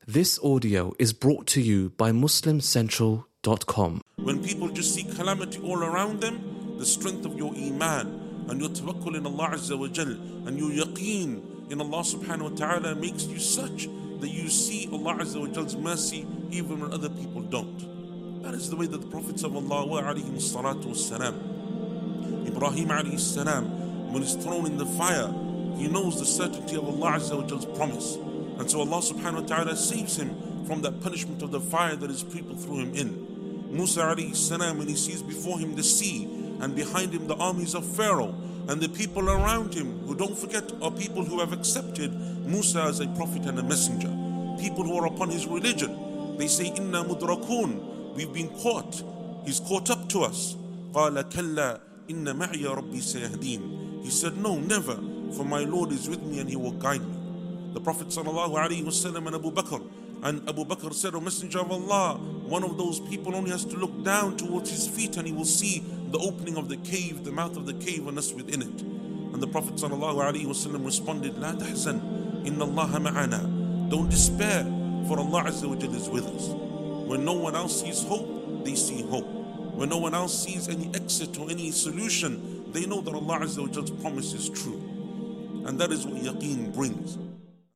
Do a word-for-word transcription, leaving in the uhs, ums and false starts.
This audio is brought to you by Muslim Central dot com. When people just see calamity all around them, the strength of your iman and your tawakkul in Allah Azza wa Jal and your yaqeen in Allah subhanahu wa ta'ala makes you such that you see Allah Azza wa Jal's mercy even when other people don't. That is the way that the Prophets of Allah were alayhi salatu wassalam. Ibrahim alayhi salam, when he's thrown in the fire, he knows the certainty of Allah Azza wa Jal's promise. And so Allah subhanahu wa ta'ala saves him from that punishment of the fire that his people threw him in. Musa alayhi salam, when he sees before him the sea and behind him the armies of Pharaoh and the people around him, who, don't forget, are people who have accepted Musa as a prophet and a messenger, people who are upon his religion. They say, Inna mudrakun, we've been caught, he's caught up to us. Qala kalla inna ma'iya rabbi sayahdeen. He said, no, never, for my Lord is with me and he will guide me. The Prophet sallallahu alaihi wasallam and Abu Bakr, and Abu Bakr said, O Messenger of Allah, one of those people only has to look down towards his feet and he will see the opening of the cave, the mouth of the cave, and us within it. And the Prophet sallallahu alaihi wasallam responded, La tahzan, inna Allah ma'ana. Don't despair, for Allah Azza wa Jal is with us. When no one else sees hope, they see hope. When no one else sees any exit or any solution, they know that Allah Azza wa Jal's promise is true. And that is what yaqeen brings.